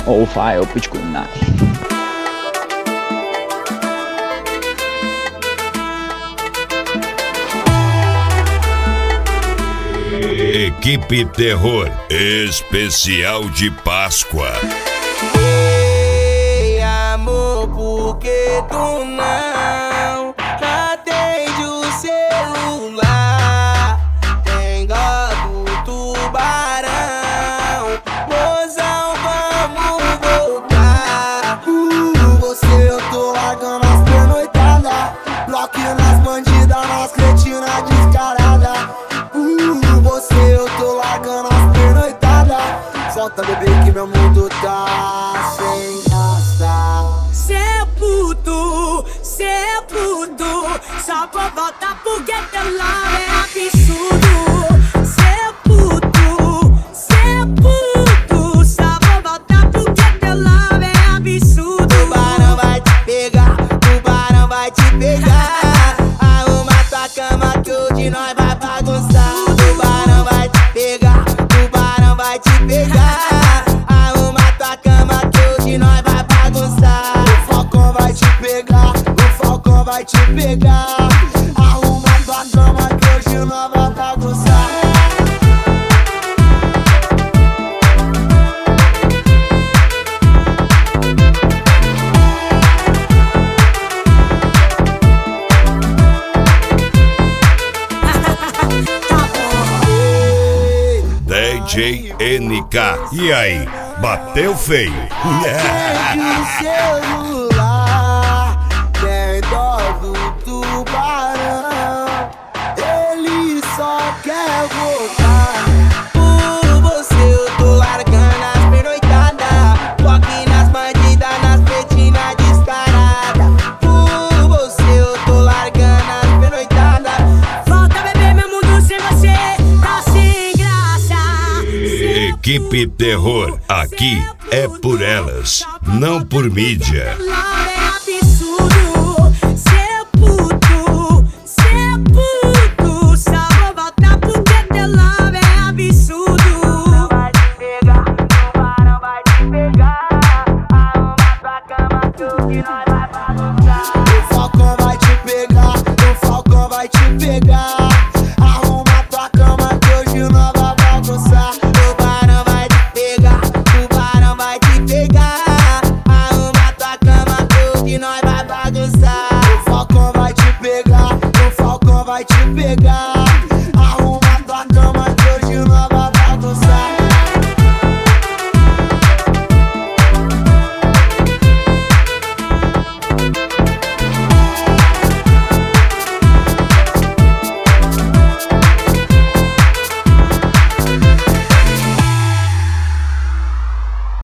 ou vai ou pode combinar. Equipe Terror, especial de Páscoa. Ei, amor, por que tu não atende o celular? Tem dó do tubarão, mozão, vamos voltar. Você eu tô largando as pernoitadas, bloqueio nas bandidas, nas cretinas descaradas. Você eu tô largando as pernoitadas, solta bebê que meu mundo tá sem graça. Cê é puto, só por voltar porque teu love é absurdo. Cê é puto, só por voltar porque teu love é absurdo. Tubarão vai te pegar, tubarão vai te pegar. Arruma tua cama que hoje nós vai bagunçar. Tubarão vai te pegar, tubarão vai te pegar. Arruma tua cama que hoje nós vai bagunçar. O falcão vai te pegar, o falcão vai te pegar. Arruma tua cama que hoje nós vai bagunçar. DJ NK. E aí, bateu feio? Atende o celular, tem dó do tubarão, ele só quer voltar. Por você eu tô largando as pernoitadas, toque nas bandidas, nas petinas descaradas. Por você eu tô largando as pernoitadas. Volta bebê, meu mundo sem você tá sem graça. Equipe Terror, aqui é por elas, não por mídia. Love